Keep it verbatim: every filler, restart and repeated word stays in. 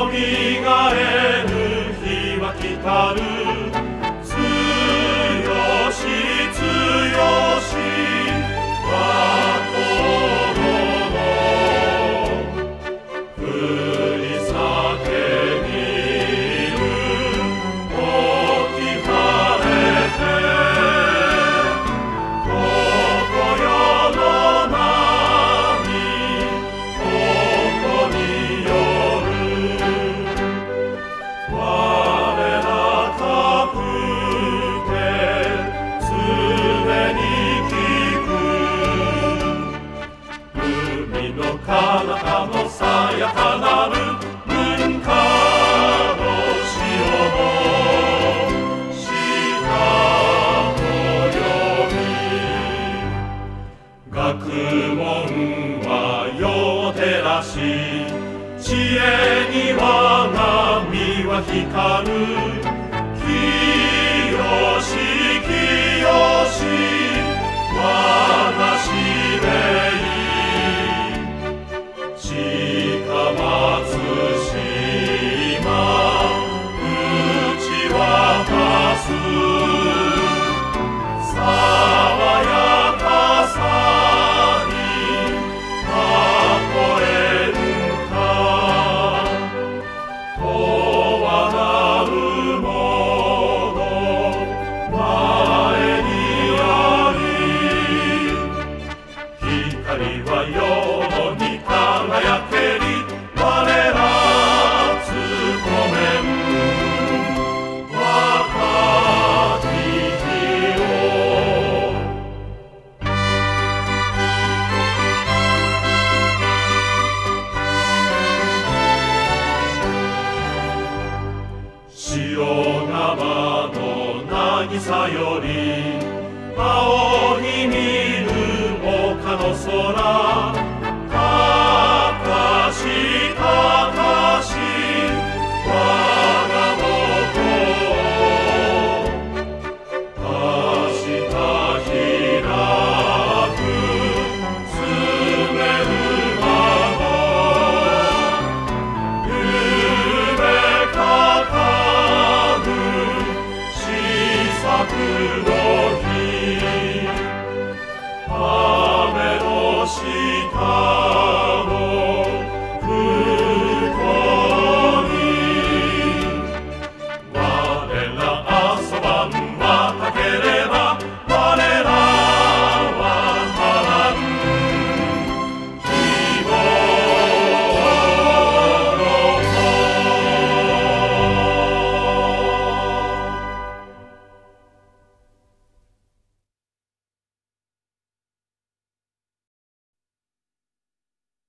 みがえる日は来たる。強し強しは降り裂けにる起き晴れてここ世の波ここによる我らかくて常に聞く海の彼方のさやかなる文化の潮の下とよみ学問は世を照らし知恵には波は光る。清し清し我が使命近松島打ち渡す爽やかさに例えるか永遠なるもの前にあり光は世に輝けり我らつとめん若き日を潮生の渚より青に見る丘の空かかしかかし我が母校明日開く住める間の夢かかる試作の日雨の下